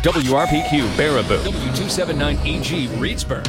WRPQ Baraboo, W279EG Reedsburg.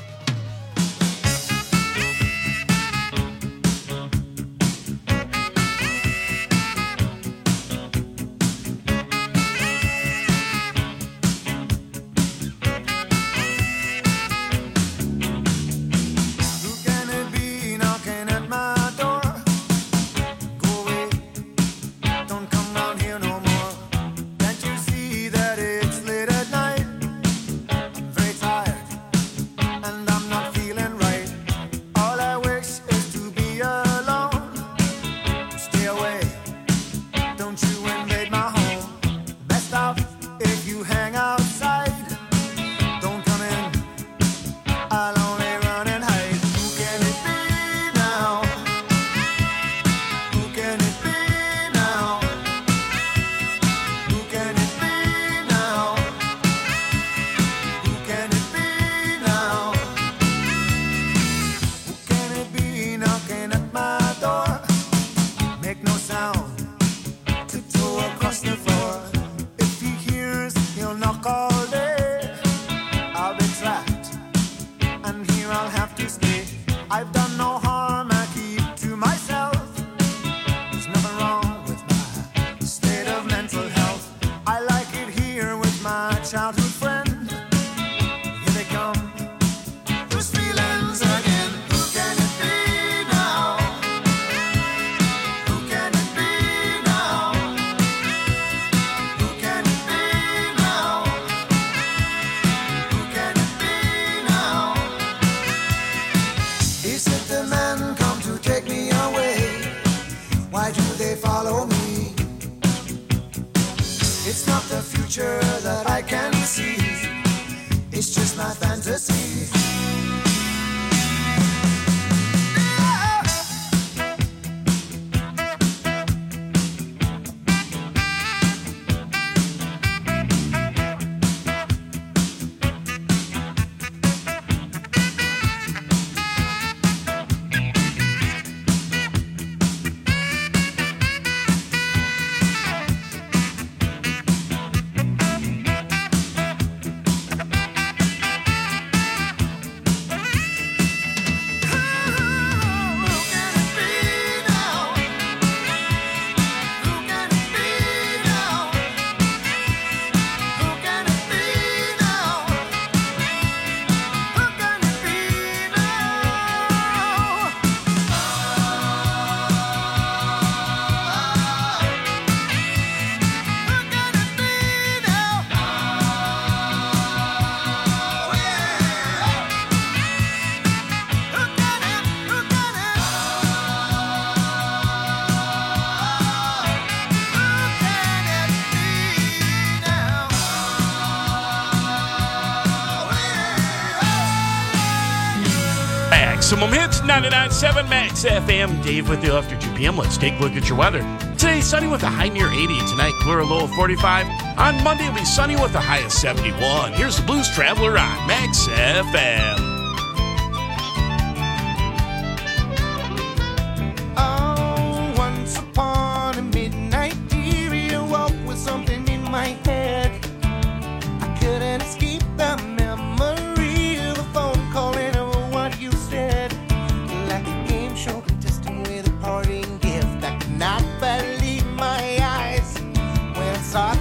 Maximum Hits, 99.7 Max FM. Dave with you after 2 p.m. Let's take a look at your weather. Today, sunny with a high near 80. Tonight, clear, a low of 45. On Monday, it'll be sunny with a high of 71. Here's the Blues Traveler on Max FM.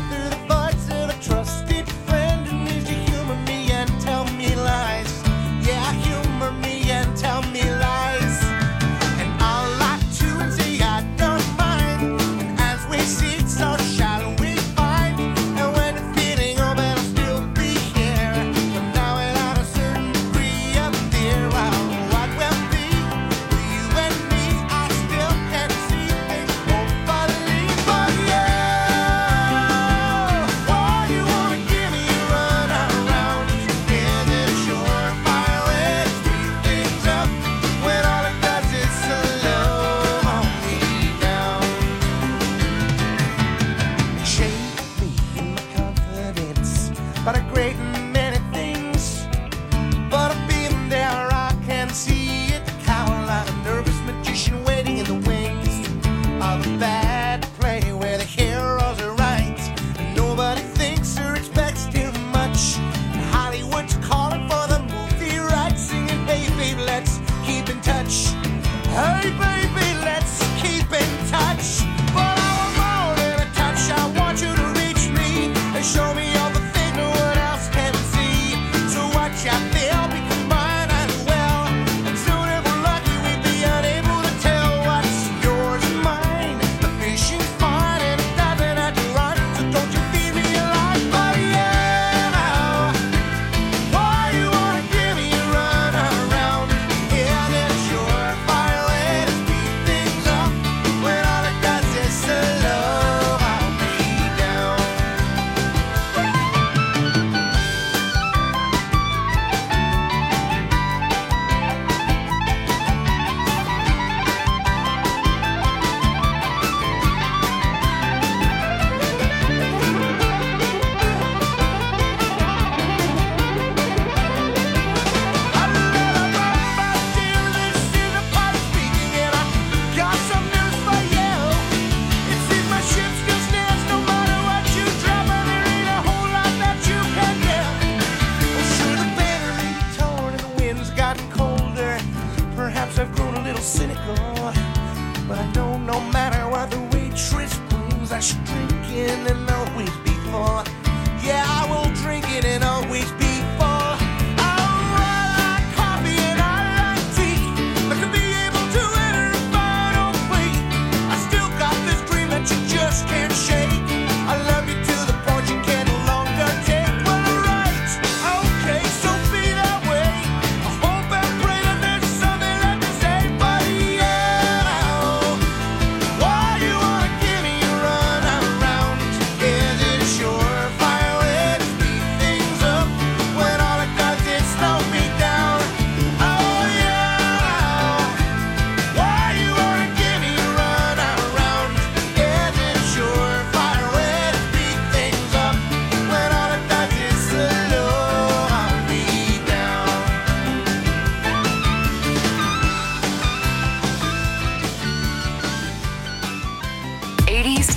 Through the trusted friend who needs to humor me and tell me lies.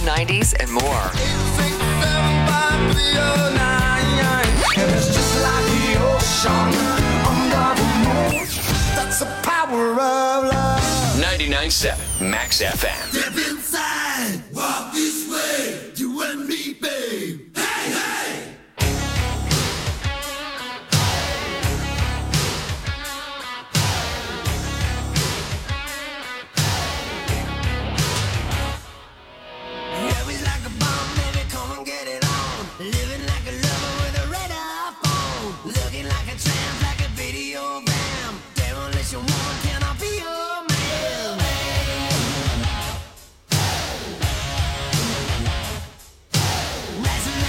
90s, and more. It's just like the ocean under the moon. That's the power of love. 99.7 Max FM. Step inside, walk this way, you and me, babe. Hey, hey! Rising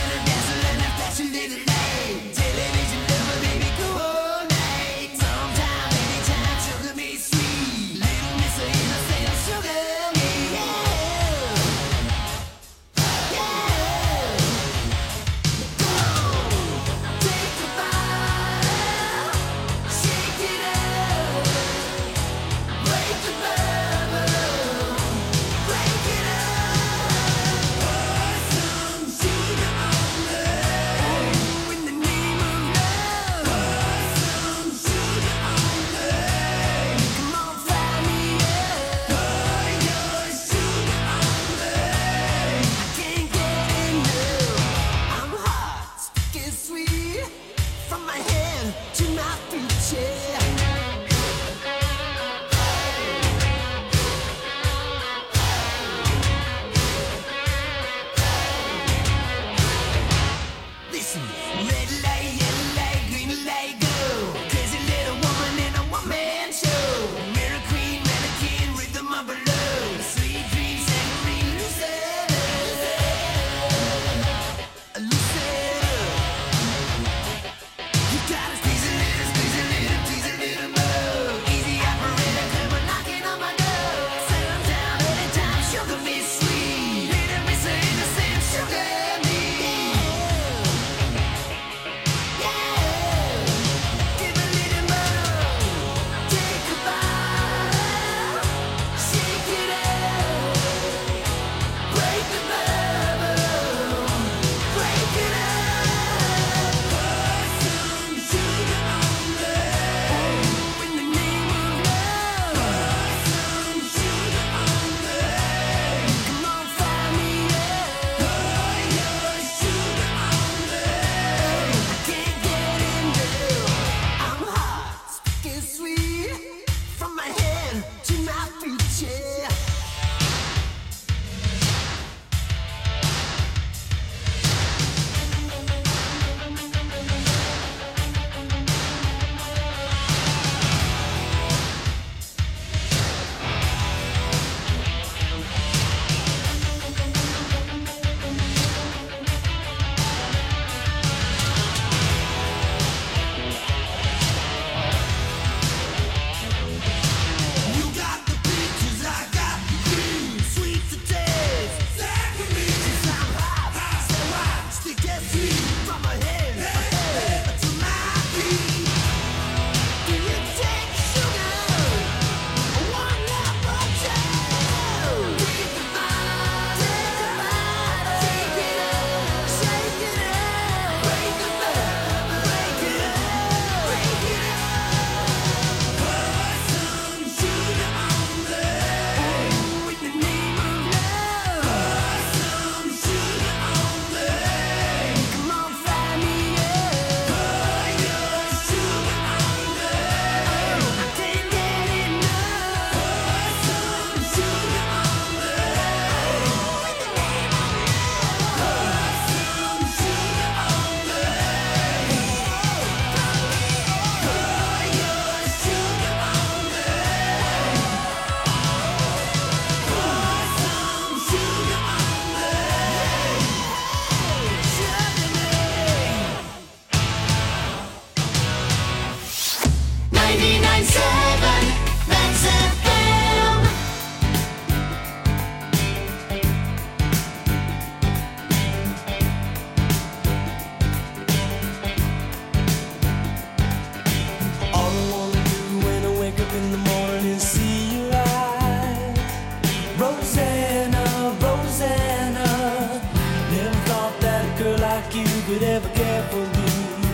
could ever care for me,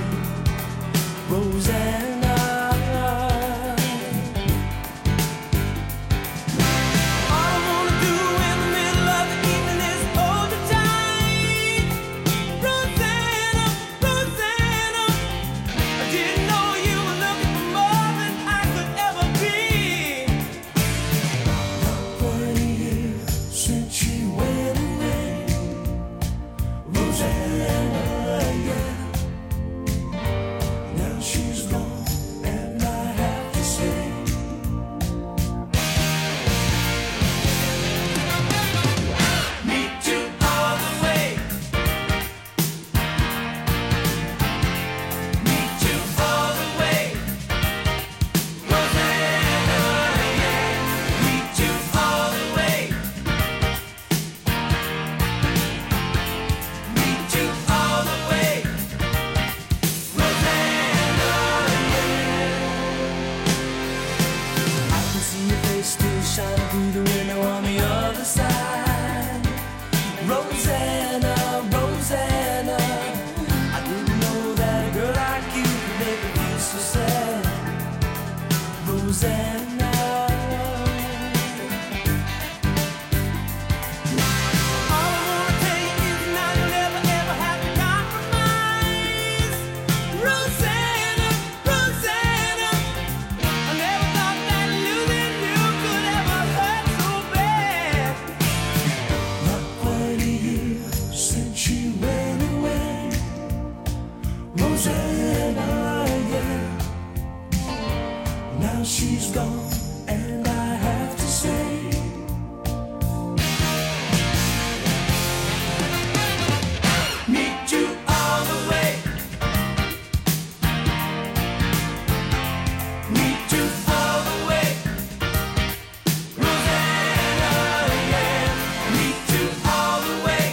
Rosanna. All I wanna do in the middle of the evening is hold you tight, Rosanna, Rosanna. I didn't know you were looking for more than I could ever be. Not 20 years since you went away, Rosanna, yeah. Now she's gone, and I have to say, meet you all the way, meet you all the way, Rosanna, yeah. Meet you all the way, meet you all the way, Rosanna, yeah. I can see your face still shining through the window on the other side, Rosanna, Rosanna. I didn't know that a girl like you could make me feel so sad, Rosanna. All I wanna tell you is now you'll never ever have to compromise, Rosanna, Rosanna. I never thought that losing you could ever hurt so bad. Not 20 years since you went away, Rosanna, yeah. Now she's gone, and I have to say, meet you all the way, meet you all the way, Rosanna, yeah. Meet you all the way,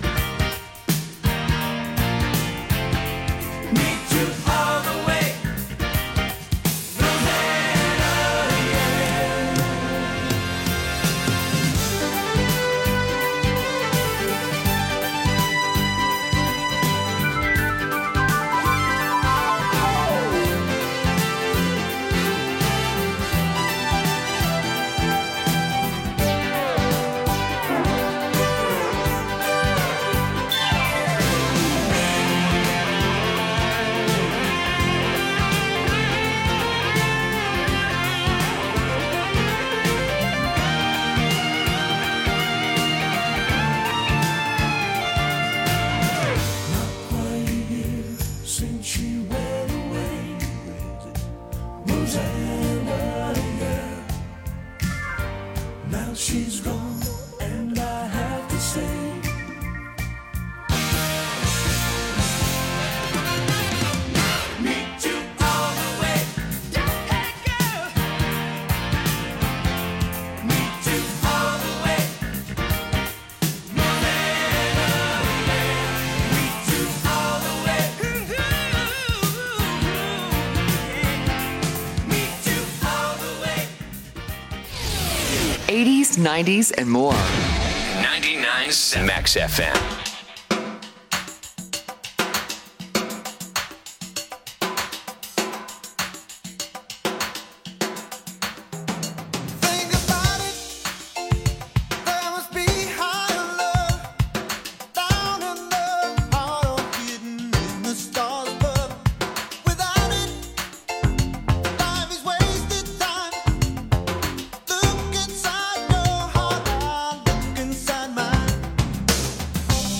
meet you all the way, Rosanna, Not 20 years since you went away, Rosanna, yeah. Now she's gone, and I have to say, meet you all the way, hey girl. Meet you all the way, Rosanna, yeah. Meet you all the way, meet you all the way. 80s, 90s, and more. 99.7 Max FM. Think about it, there must be higher love down in the heart of hidden in the stars above. Without it, life is wasted time. Look inside your heart, I look inside mine.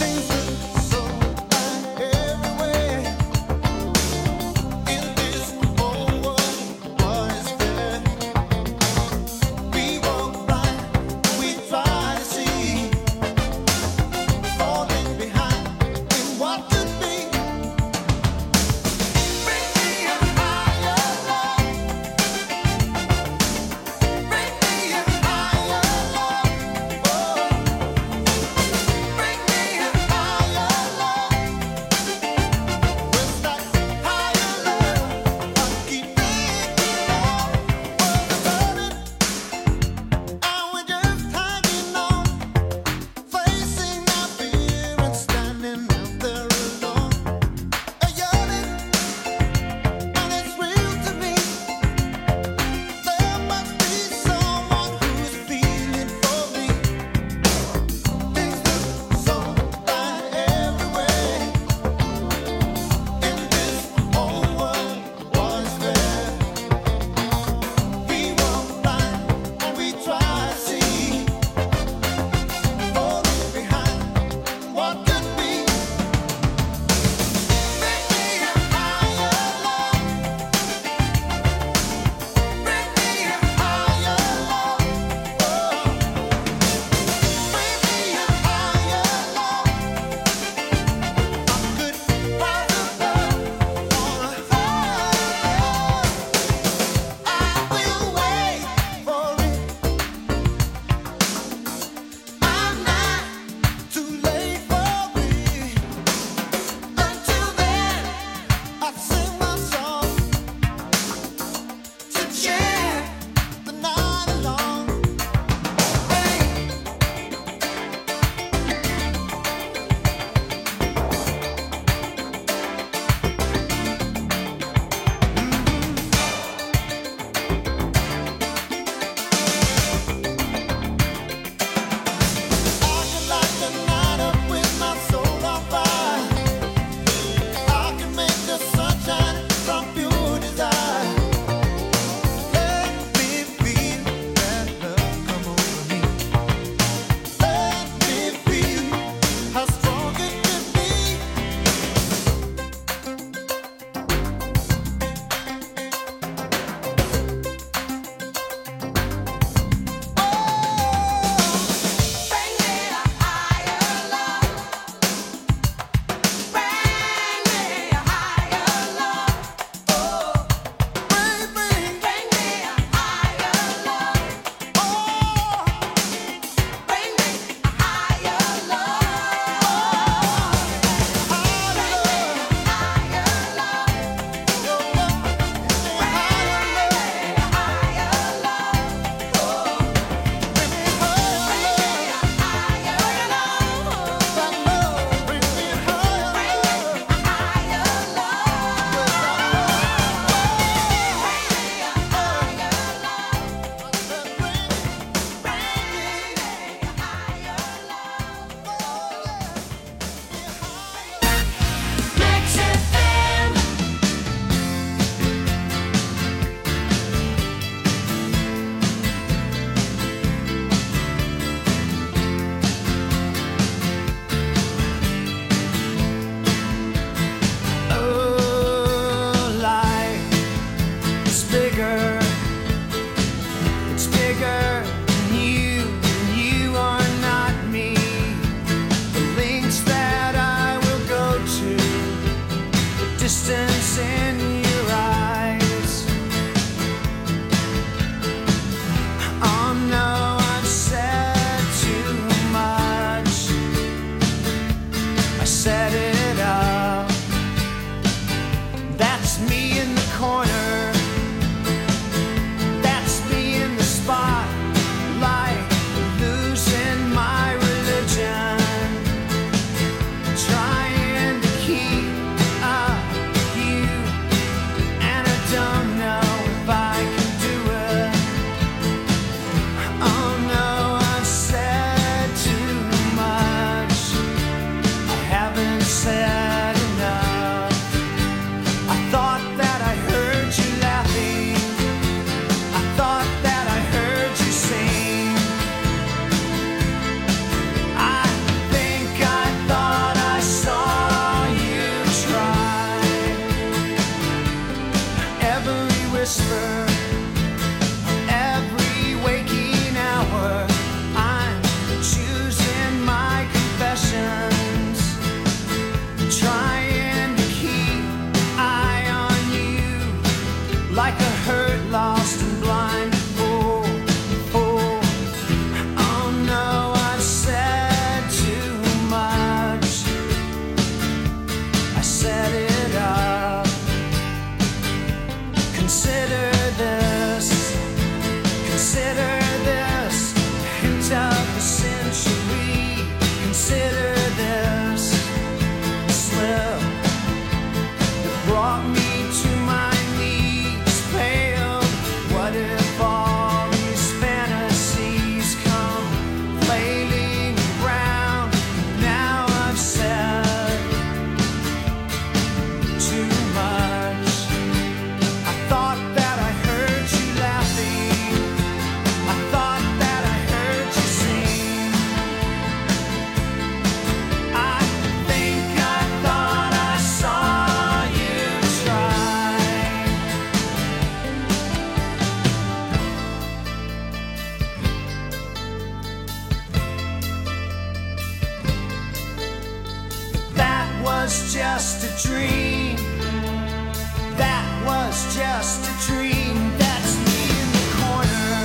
was just a dream. That was just a dream. That's me in the corner.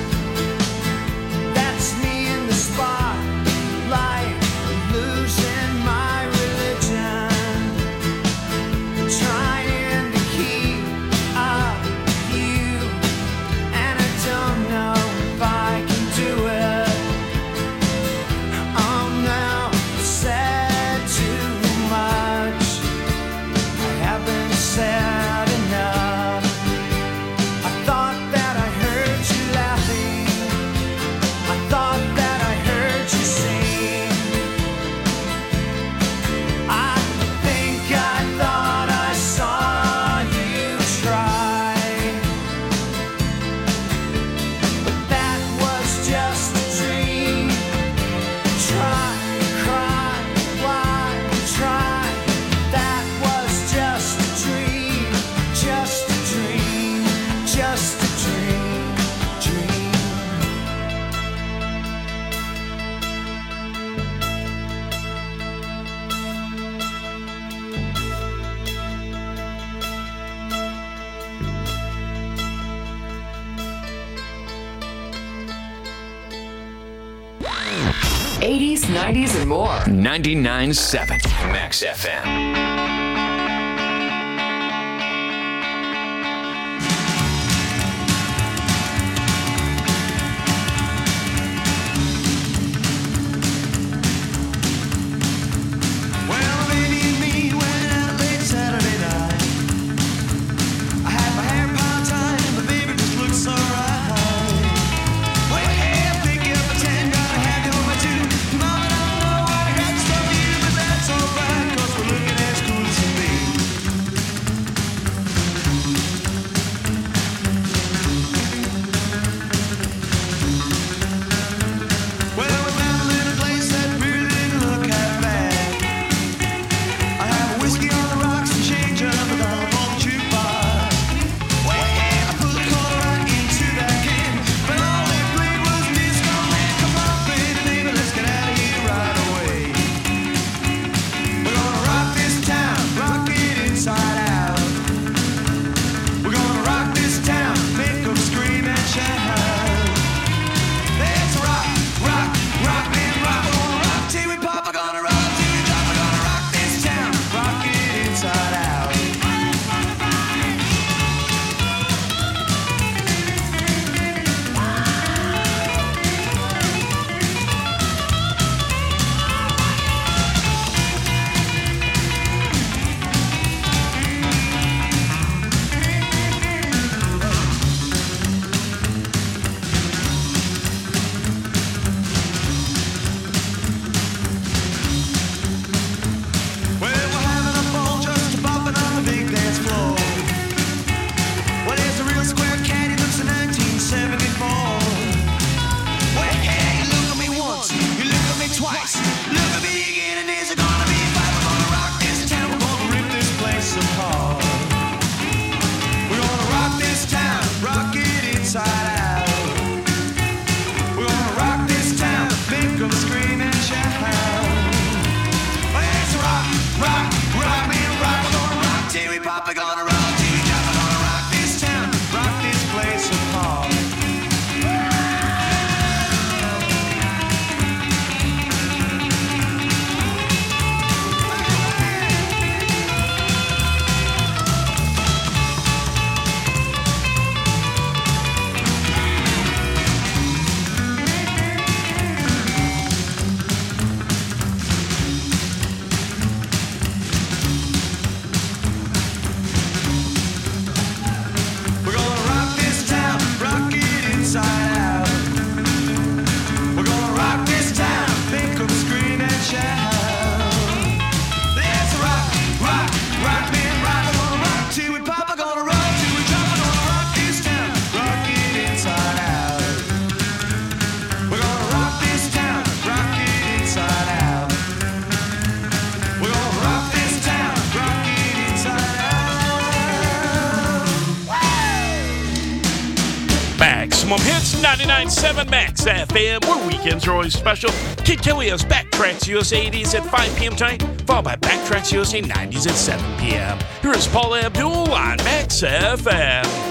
That's me in the spotlight, losing my religion, trying to keep up with you, and I don't know if I can do it. Oh no, I said too much. I haven't said enough. I thought that I heard you laughing. I thought that I heard you sing. I think I thought I saw you try. But that was just a dream. Try, cry, why, try. That was just a dream. Just a dream. Just a dream. Dream. 80s, 90s, and more. 99.7 Max FM. Well, baby and me went out late Saturday night. I had my hair piled tight, but baby just looked so right. Well, hey, I pick up a 10, gotta have you on my 2. Mama, I don't know why I got stuff for you, but that's alright, 'cause we're looking as cool as can be. Well, we found a little place that really didn't look half bad. I have a whiskey on the rocks and change up a dollar on the jukebox. Well, I put a quarter right into that can, but all they played was disco. Come on, baby, let's get out of here right away. We're gonna rock this town, rock it inside out. We're gonna rock this town, make them scream and shout. Let's rock, rock, rock, man, rock. We're gonna rock till we pop. We're gonna rock till we drop. We're gonna rock this town, rock it inside out. Well, we're having a ball just bopping on the big dance floor. Well, there's a real square cat, he looks in 1974. Well, hey, you look at me once, you look at me twice, look at me again, and there's gonna be a fight. We're gonna rock this town, we're gonna rip this place apart. We're gonna rock this town, rock it inside out. We're gonna rock this town, make them scream and shout. Let's rock, rock, rock, man, rock. We're gonna rock till we pop. We're gonna rock till we drop. We're gonna rock this town, rock this place apart. Maximum Hits, 99.7 Max FM, where weekends are always special. Kid Kelly has Backtracks USA 80s at 5 p.m. tonight, followed by Backtracks USA 90s at 7 p.m. Here is Paula Abdul on Max FM.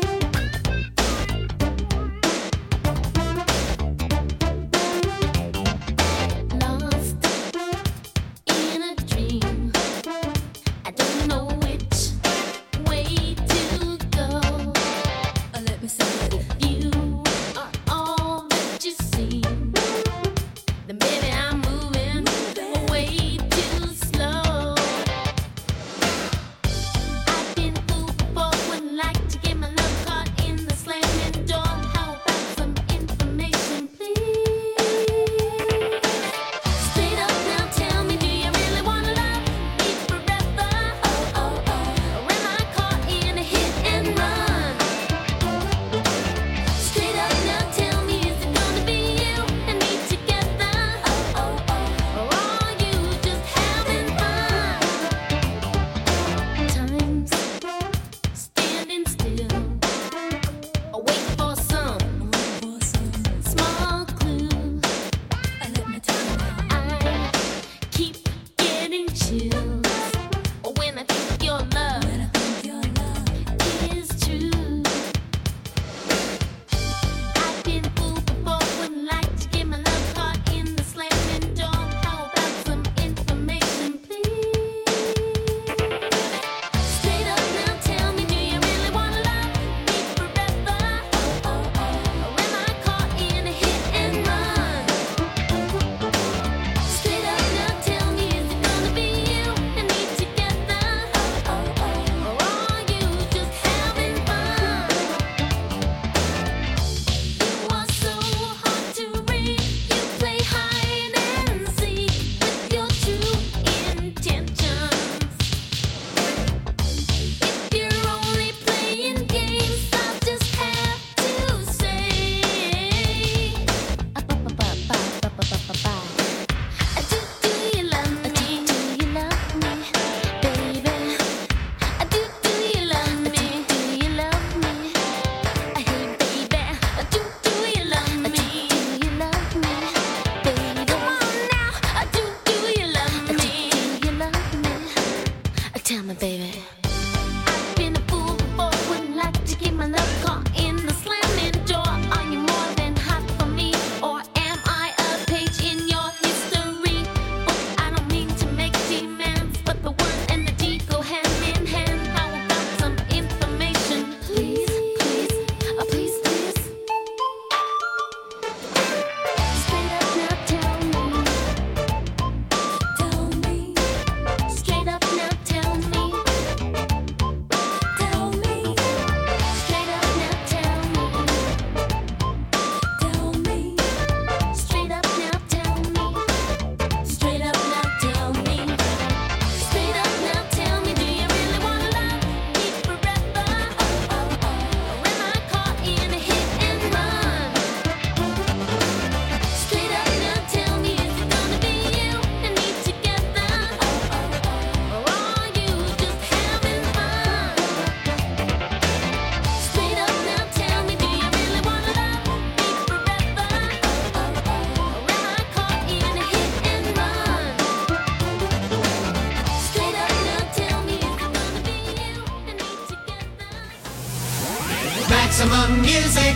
Maximum music,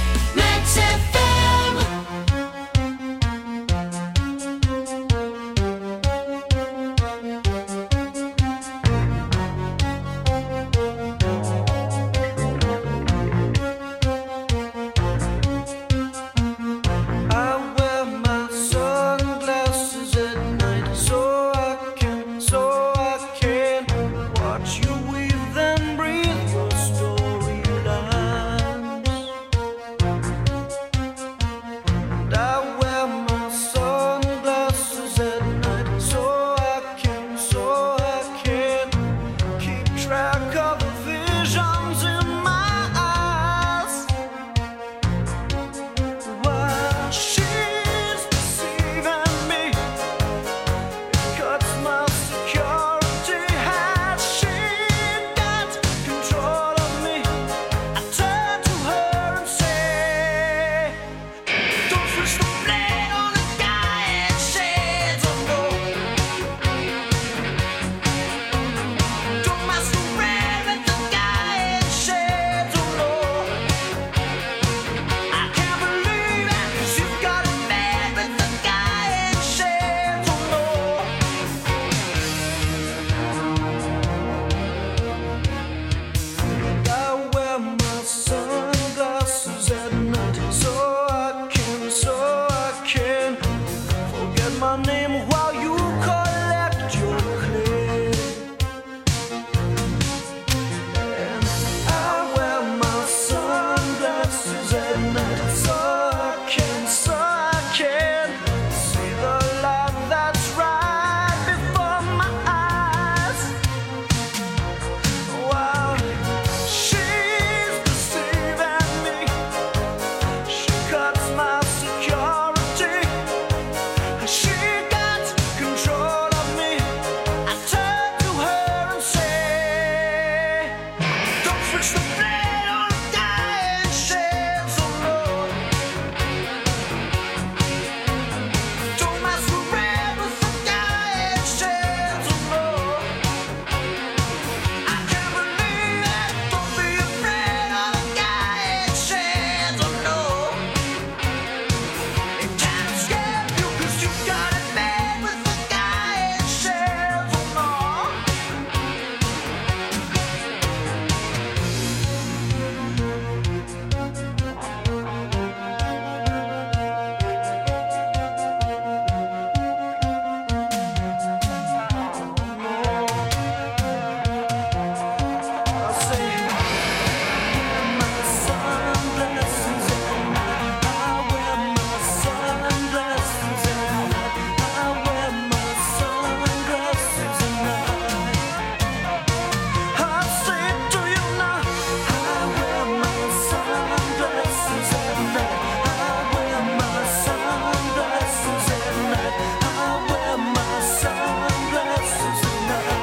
Max FM. I wear my sunglasses at night so I can watch you weave and breathe your storylines. my name while you collect your claim. And I wear my sunglasses at night so I can see the light that's right before my eyes. While she's deceiving me, she cuts my security. She got control of me. I turn to her and say, don't switch the blade on a dying shades of love. Don't masquerade with the dying shades of love. I can't believe it. Don't be afraid of the dying shades of love. It can't escape you 'cause you got it made with the dying shades of love. I say, my sunglasses at night. I wear my sunglasses at night. I wear my sunglasses at night. I say to you now, I wear my sunglasses at night. I wear my sunglasses at night. I wear my sunglasses at night.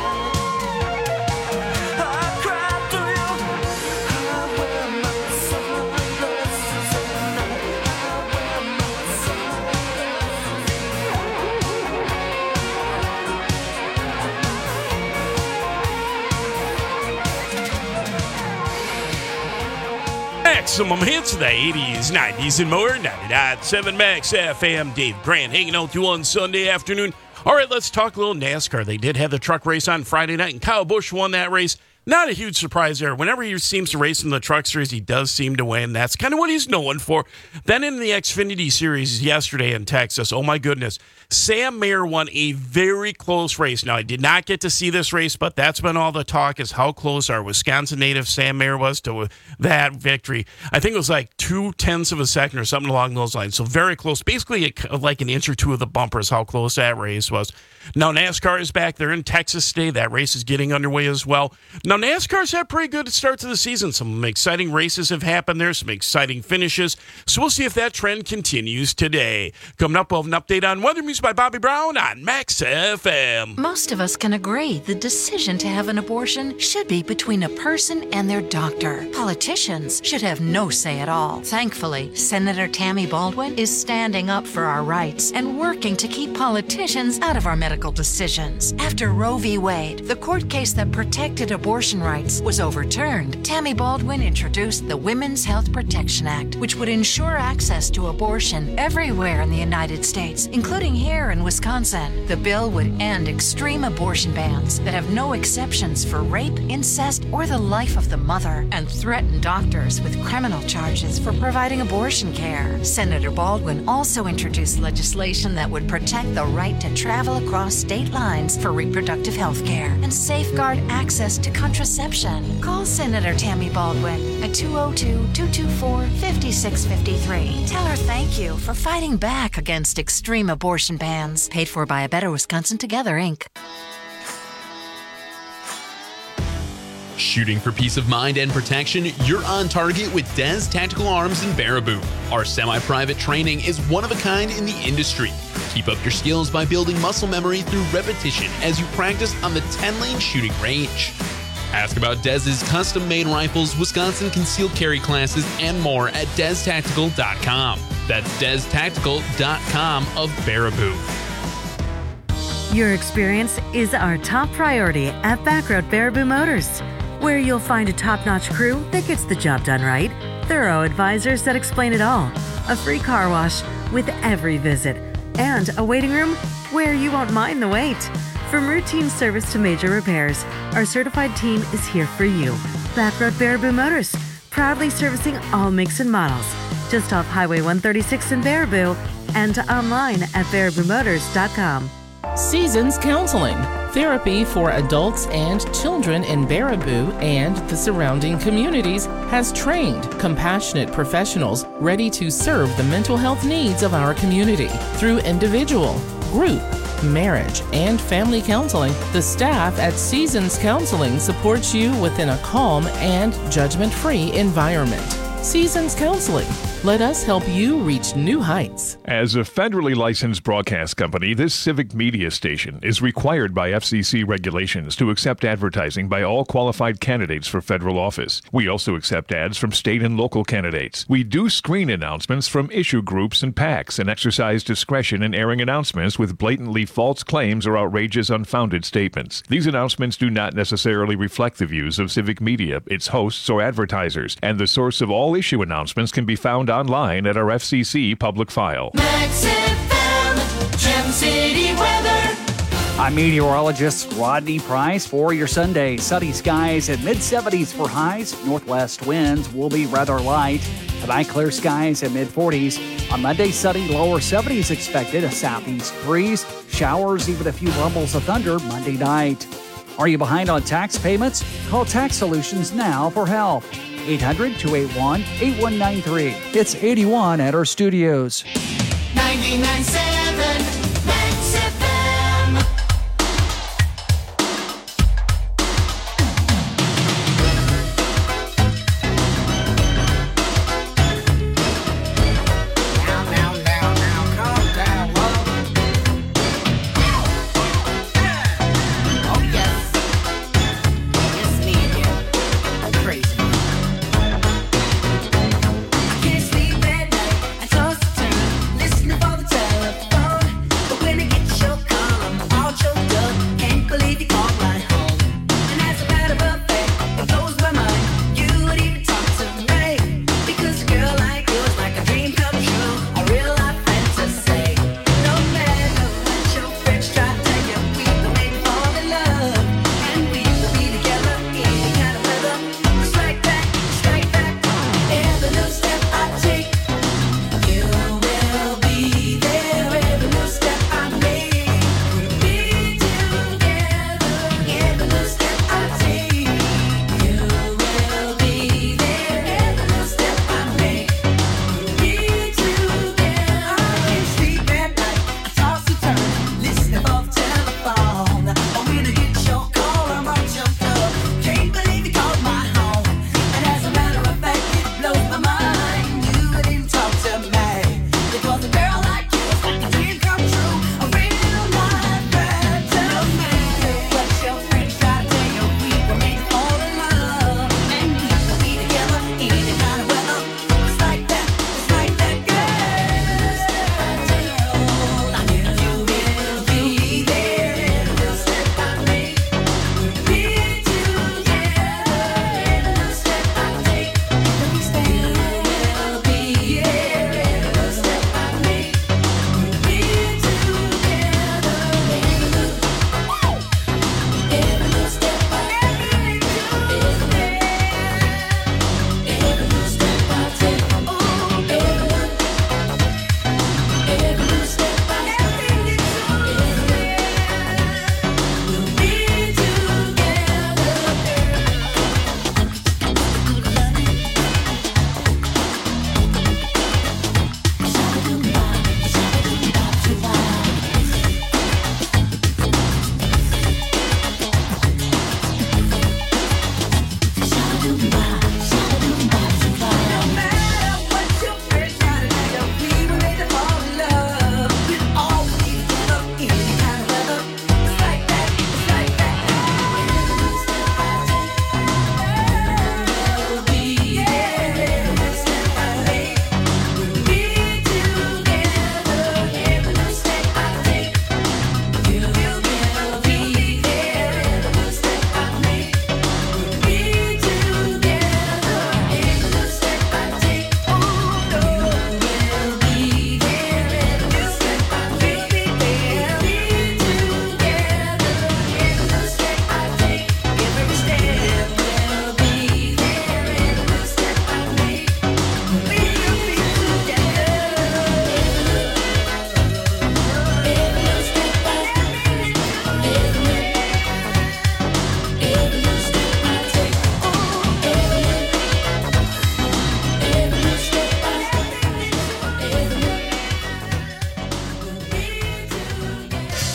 I cry to you. I wear my sunglasses at night. I wear my Maximum hits of the 80s, 90s, and more. 99.7 Max FM. Dave Grant hanging out with you on Sunday afternoon. All right, let's talk a little NASCAR. They did have the truck race on Friday night, and Kyle Busch won that race. Not a huge surprise there. Whenever he seems to race in the Truck Series, he does seem to win. That's kind of what he's known for. Then in the Xfinity Series yesterday in Texas, oh my goodness, Sam Mayer won a very close race. Now, I did not get to see this race, but that's been all the talk is how close our Wisconsin native Sam Mayer was to that victory. I think it was like 0.2 of a second or something along those lines. So very close. Basically, like an inch or two of the bumpers, how close that race was. Now, NASCAR is back. They're in Texas today. That race is getting underway as well. Now, NASCAR's had pretty good starts of the season. Some exciting races have happened there, some exciting finishes. So we'll see if that trend continues today. Coming up, we'll have an update on Weather News by Bobby Brown on Max FM. Most of us can agree the decision to have an abortion should be between a person and their doctor. Politicians should have no say at all. Thankfully, Senator Tammy Baldwin is standing up for our rights and working to keep politicians out of our medical decisions. After Roe v. Wade, the court case that protected abortion rights, was overturned, Tammy Baldwin introduced the Women's Health Protection Act, which would ensure access to abortion everywhere in the United States, including here in Wisconsin. The bill would end extreme abortion bans that have no exceptions for rape, incest, or the life of the mother, and threaten doctors with criminal charges for providing abortion care. Senator Baldwin also introduced legislation that would protect the right to travel across state lines for reproductive health care and safeguard access to contraception. Call Senator Tammy Baldwin at 202-224-5653. Tell her thank you for fighting back against extreme abortion bans. Paid for by A Better Wisconsin Together, Inc. Shooting for peace of mind and protection, you're on target with Des Tactical Arms in Baraboo. Our semi-private training is one of a kind in the industry. Keep up your skills by building muscle memory through repetition as you practice on the 10-lane shooting range. Ask about Dez's custom-made rifles, Wisconsin concealed carry classes, and more at DezTactical.com. That's DezTactical.com of Baraboo. Your experience is our top priority at Backroad Baraboo Motors, where you'll find a top-notch crew that gets the job done right, thorough advisors that explain it all, a free car wash with every visit, and a waiting room where you won't mind the wait. From routine service to major repairs, our certified team is here for you. Backroad Baraboo Motors, proudly servicing all makes and models, just off Highway 136 in Baraboo and online at BarabooMotors.com. Seasons Counseling, therapy for adults and children in Baraboo and the surrounding communities, has trained, compassionate professionals ready to serve the mental health needs of our community. Through individual, group, marriage, and family counseling, the staff at Seasons Counseling supports you within a calm and judgment-free environment. Seasons Counseling. Let us help you reach new heights. As a federally licensed broadcast company, this civic media station is required by FCC regulations to accept advertising by all qualified candidates for federal office. We also accept ads from state and local candidates. We do screen announcements from issue groups and PACs and exercise discretion in airing announcements with blatantly false claims or outrageous, unfounded statements. These announcements do not necessarily reflect the views of civic media, its hosts, or advertisers, and the source of all issue announcements can be found online at our FCC public file. Max FM, Gem City weather. I'm meteorologist Rodney Price for your Sunday. Sunny skies and mid-70s for highs. Northwest winds will be rather light. Tonight, clear skies and mid-40s. On Monday, sunny, lower 70s expected. A southeast breeze. Showers, even a few rumbles of thunder Monday night. Are you behind on tax payments? Call Tax Solutions now for help. 800-281-8193. It's 81 at our studios. 99.7 Max FM. Can't sleep at night. I toss and turn, listening for the telephone.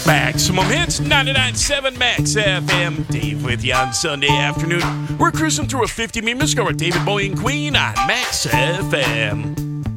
Maximum Hits, 99.7 Max FM. Dave with you on Sunday afternoon. We're cruising through a 50-minute music hour with David Bowie and Queen on Max FM.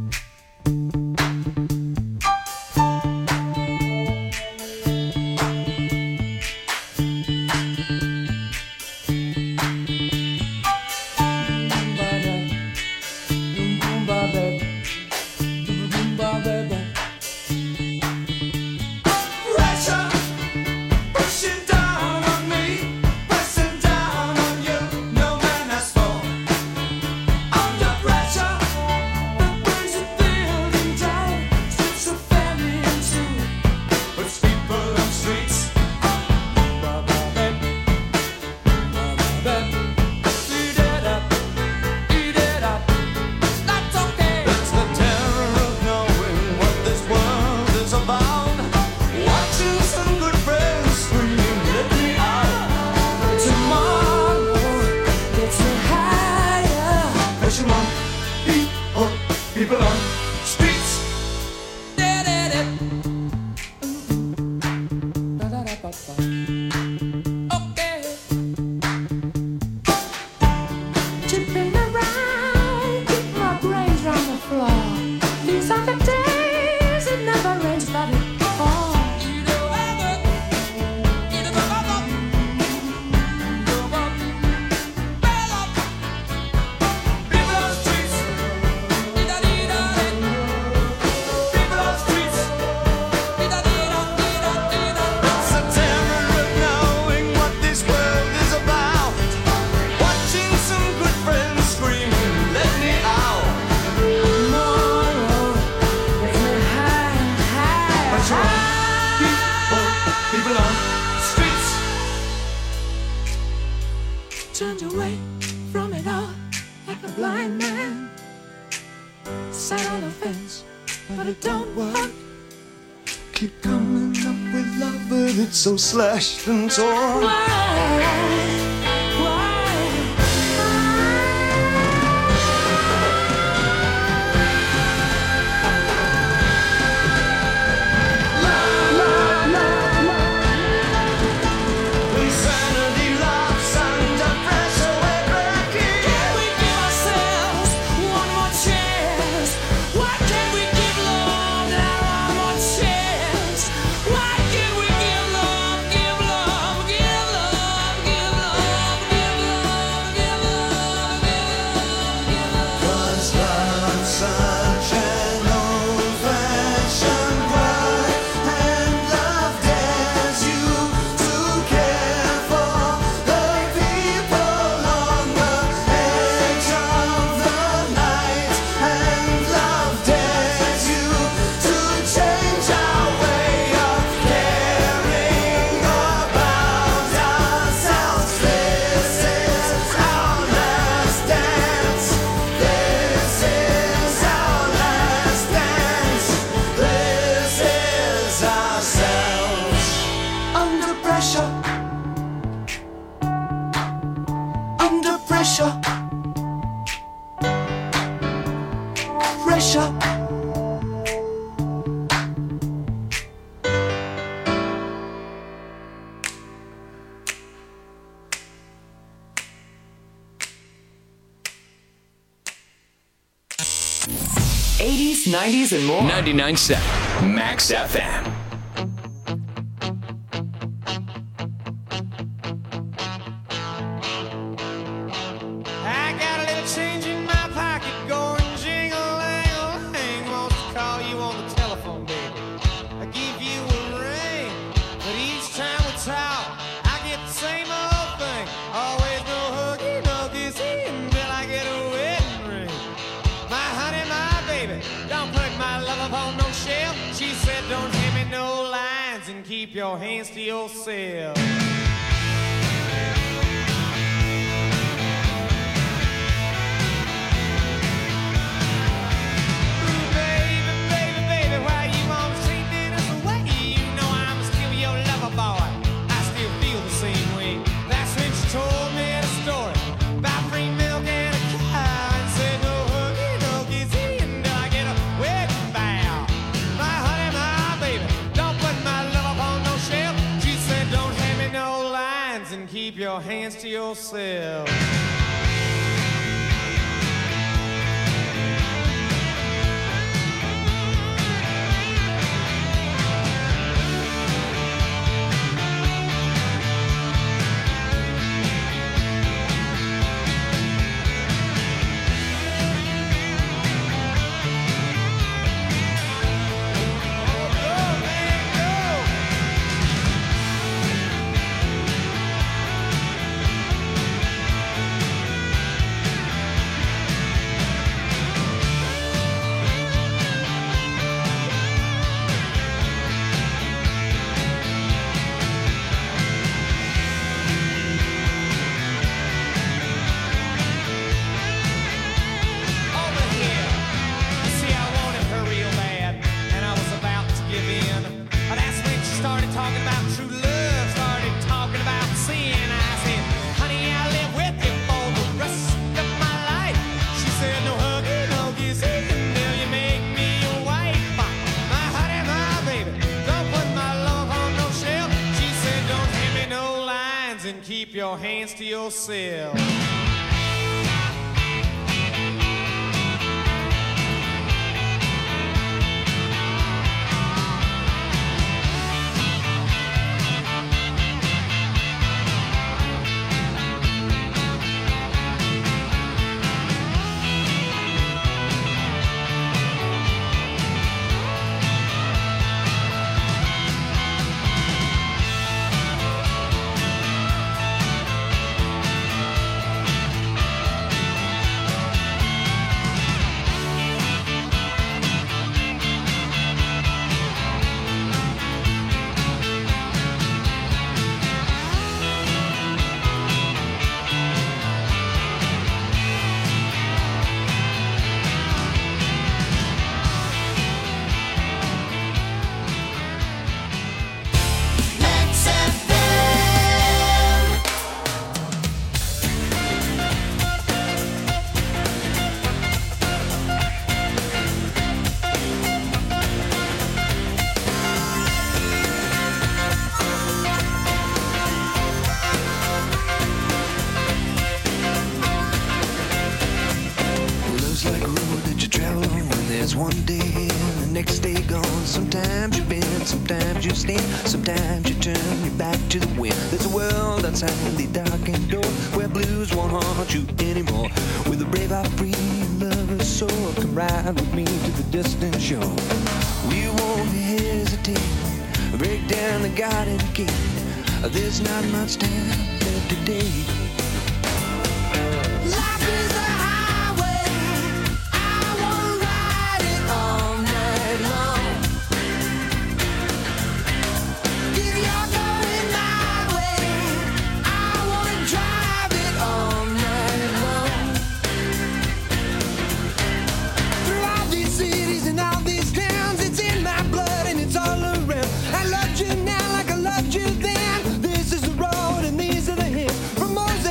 So slashed and torn. And more. 99.7 Max FM. I got a little change in my pocket going jingle-lang-a-lang. Wants to call you on the telephone, baby. I give you a ring, but each time we talk, I get the same old thing. Always no huggy, no kissy until I get a wedding ring. My honey, my baby, don't put my love upon no shelf. She said don't give me no lines and keep your hands to yourself. Share. keep your hands to yourself. Keep your hands to yourself. Sometimes you turn your back to the wind. There's a world outside the darkened door where blues won't haunt you anymore. With a brave heart, free lover's soul, come ride with me to the distant shore. We won't hesitate, break down the garden gate. There's not much time left today. Life is a highway, I wanna ride it all night long. You then, this is the road and these are the hills. From most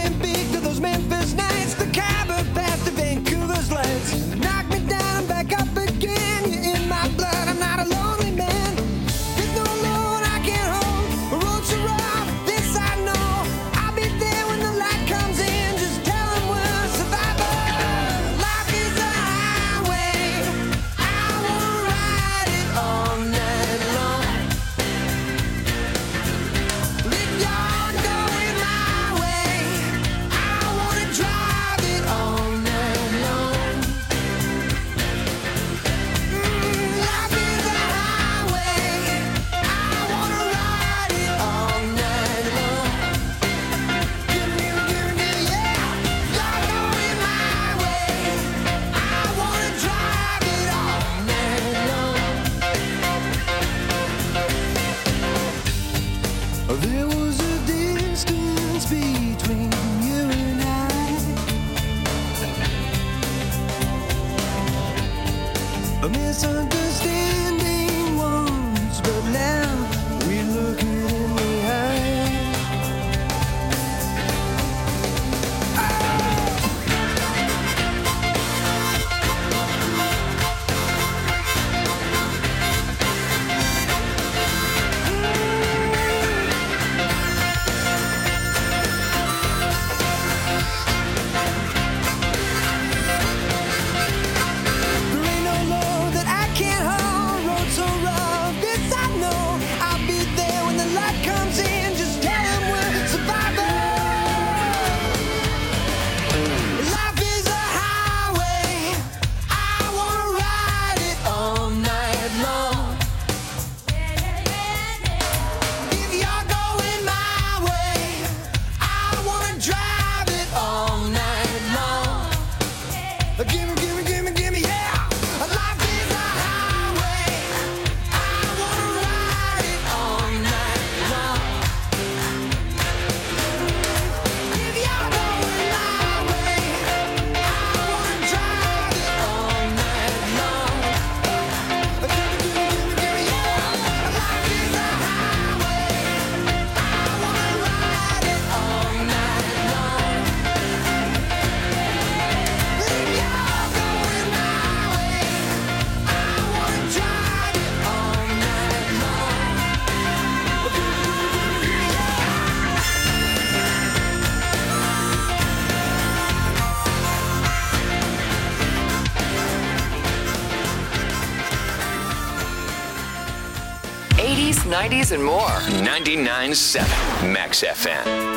90s, and more. 99.7 Max FM.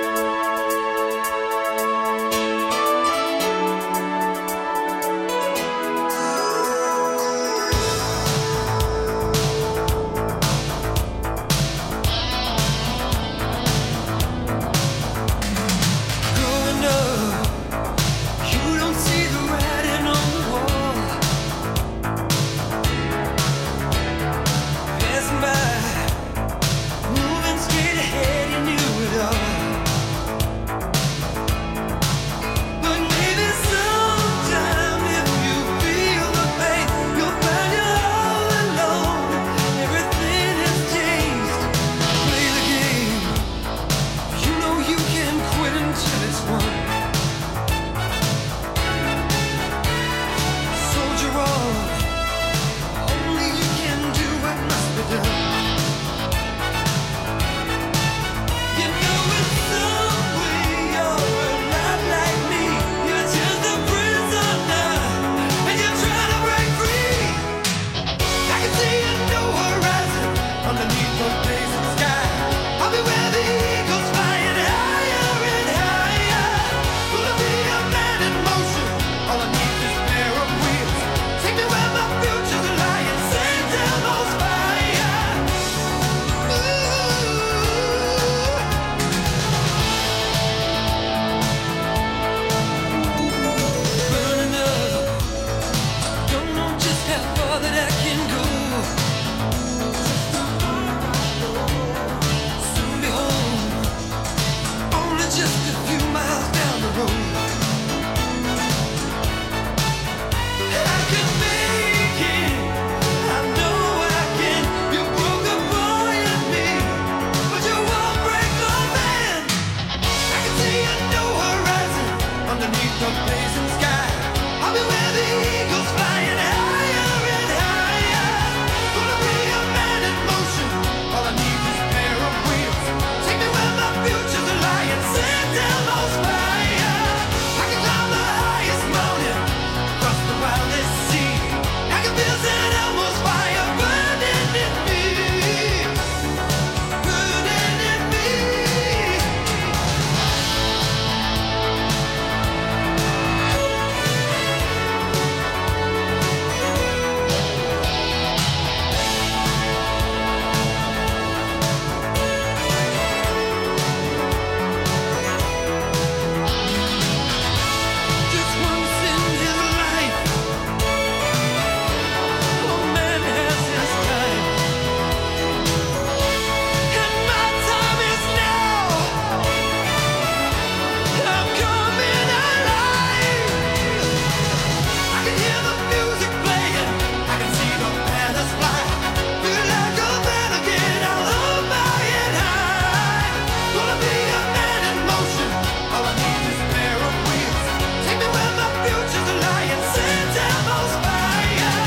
Moving straight ahead, you knew it all.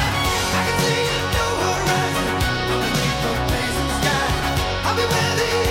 I'll be ready.